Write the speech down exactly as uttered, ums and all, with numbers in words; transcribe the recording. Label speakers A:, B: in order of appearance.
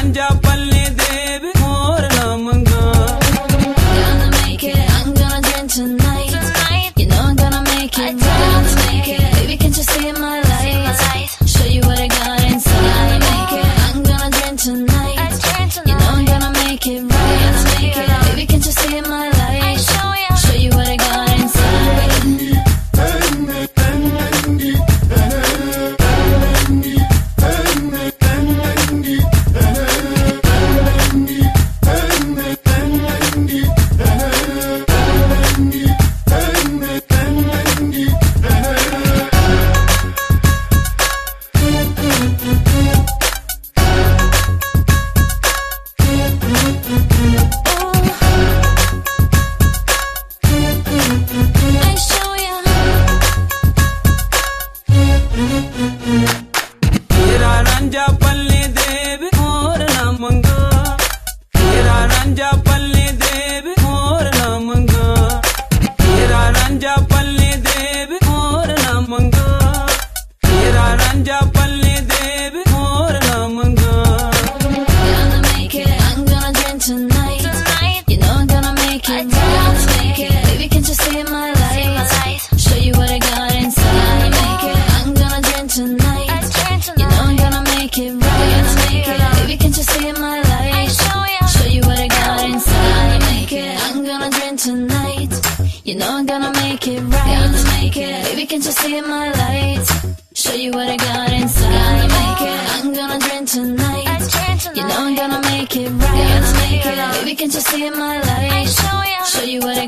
A: Ranjha Palle Dev more नामंगा.
B: Gonna make it, I'm gonna drink tonight. You know I'm gonna make it right. Baby, can't you see my light? Show you what I got inside. Gonna make it, I'm gonna drink tonight. You know I'm gonna make it right. Baby, can't you see my light? Show you what I got inside.
A: तेरा रांझा पल्ले देव मोर नामंगा. तेरा रांझा पल्ले देव मोर नामंगा. तेरा रांझा पल्ले देव मोर नामंगा. तेरा रांझा पल्ले देव मोर नामंगा.
B: Gonna make it, I'm gonna drink tonight. You know I'm gonna make it right. Baby, can't you see my light? Show you what I got inside. Make it, I'm gonna drink tonight. You know I'm gonna make it right. Baby, can't you see my light? Show you what I got inside. Make it, I'm gonna drink tonight. You know I'm gonna make it right. Baby, can't you see my light? Show you what I got inside. Make it, I'm gonna drink tonight. You know I'm gonna make it right. Baby, can't you see my light? Show you what I